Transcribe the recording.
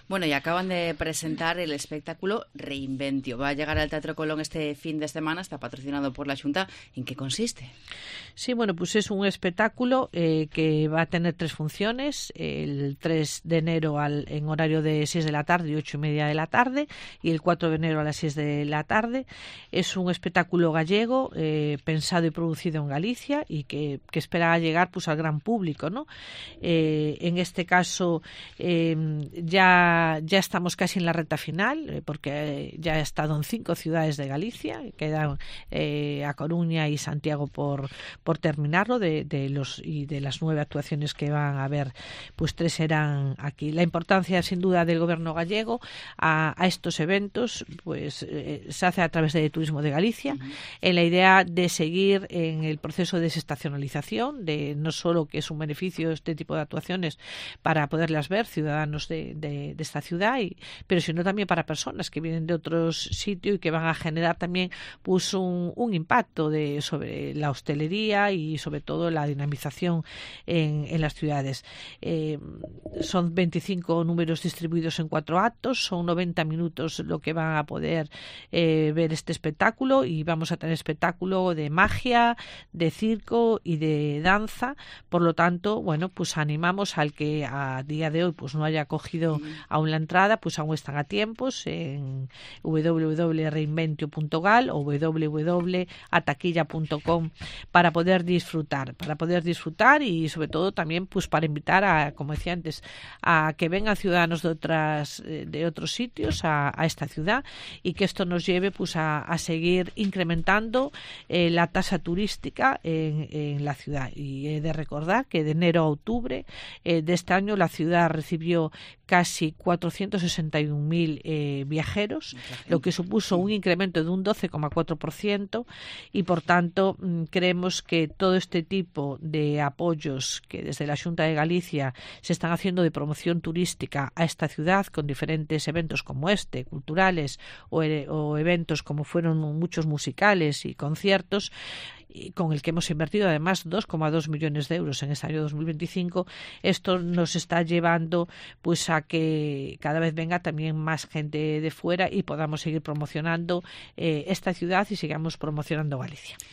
Bueno, y acaban de presentar el espectáculo Reinventio. Va a llegar al Teatro Colón este fin de semana, está patrocinado por la Xunta. ¿En qué consiste? Sí, bueno, pues es un espectáculo que va a tener 3 funciones, el 3 de enero en horario de 6 de la tarde y 8:30 de la tarde, y el 4 de enero a las 6 de la tarde. Es un espectáculo gallego, pensado y producido en Galicia, y que espera llegar pues al gran público, ¿no? En este caso ya estamos casi en la recta final, porque ya he estado en 5 ciudades de Galicia, quedan A Coruña y Santiago por terminarlo, de las 9 actuaciones que van a haber, pues 3 serán aquí. La importancia, sin duda, del gobierno gallego a estos eventos, pues se hace a través de Turismo de Galicia, en la idea de seguir en el proceso de desestacionalización, de no solo que es un beneficio este tipo de actuaciones para poderlas ver ciudadanos de esta ciudad, pero sino también para personas que vienen de otros sitios y que van a generar también pues un impacto sobre la hostelería y sobre todo la dinamización en las ciudades. Son 25 números distribuidos en 4 actos, son 90 minutos lo que van a poder ver este espectáculo, y vamos a tener espectáculo de magia, de circo y de danza. Por lo tanto, bueno, pues animamos al que a día de hoy pues no haya cogido aún la entrada, pues aún están a tiempos en www.reinventio.gal o www.ataquilla.com para poder disfrutar y sobre todo también pues para invitar a, como decía antes, a que vengan ciudadanos de otros sitios a esta ciudad, y que esto nos lleve pues a seguir incrementando la tasa turística en la ciudad. Y he de recordar que de enero a octubre de este año la ciudad recibió casi 461.000 viajeros, lo que supuso un incremento de un 12,4%, y por tanto creemos que todo este tipo de apoyos que desde la Xunta de Galicia se están haciendo de promoción turística a esta ciudad, con diferentes eventos como este, culturales, o eventos como fueron muchos musicales y conciertos, y con el que hemos invertido además 2,2 millones de euros en este año 2025, esto nos está llevando pues a que cada vez venga también más gente de fuera y podamos seguir promocionando esta ciudad y sigamos promocionando Galicia.